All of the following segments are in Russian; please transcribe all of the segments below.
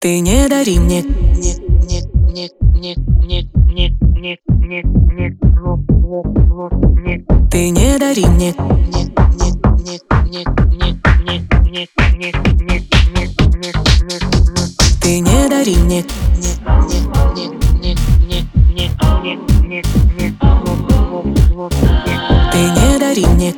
Ты не дари мне, ты не дари мне, ты не дари мне, ты не дари мне.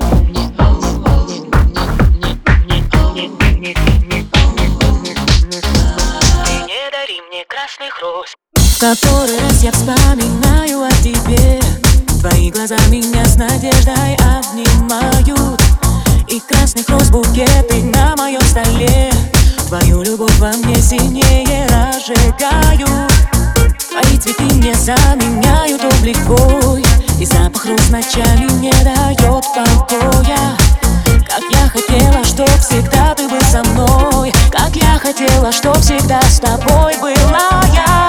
Красных роз. В который раз я вспоминаю о тебе. Твои глаза меня с надеждой обнимают, и красных роз букеты на моем столе. Твою любовь во мне сильнее разжигают. Твои цветы мне заменяют облик твой, и запах роз ночами не дает покоя. Как я хотела, чтоб всегда ты был со мной, как я хотела, чтоб всегда с тобой была я.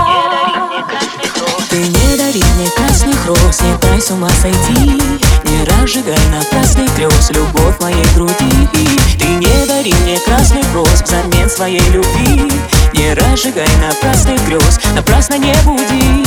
Ты не дари мне красных роз, не дай с ума сойти, не разжигай напрасный грез любовь моей груди. Ты не дари мне красных роз взамен своей любви, не разжигай напрасных грез, напрасно не буди.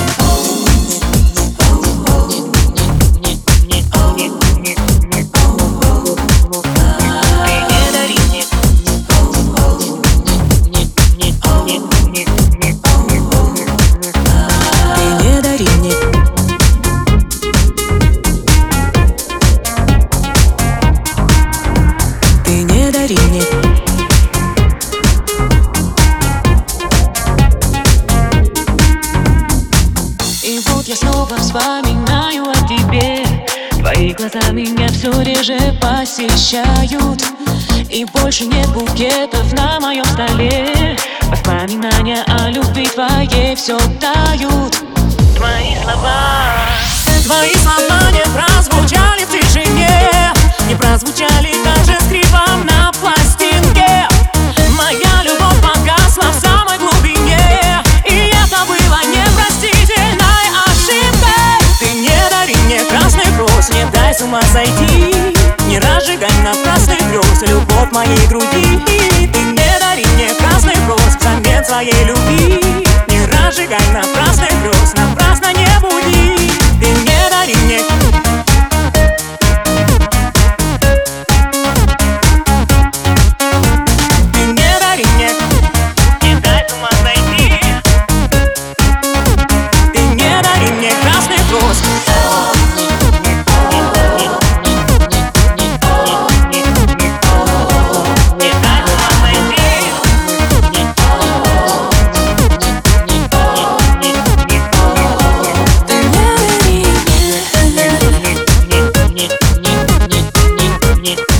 И вот я снова вспоминаю о тебе. Твои глаза меня все реже посещают, и больше нет букетов на моем столе. Воспоминания о любви твоей все тают. Твои слова не прозвучали в тишине, не прозвучали даже скрипом на пластинке. Моя любовь погасла в самой глубине, и это было непростительной ошибкой. Ты не дари мне красных роз, не дай с ума сойти, не разжигай напрасных грез любовь моей груди. Ты не дари мне красных роз взамен своей любви, не разжигай напрасных грез, напрасно не буди. Ты не дари мне. Нет.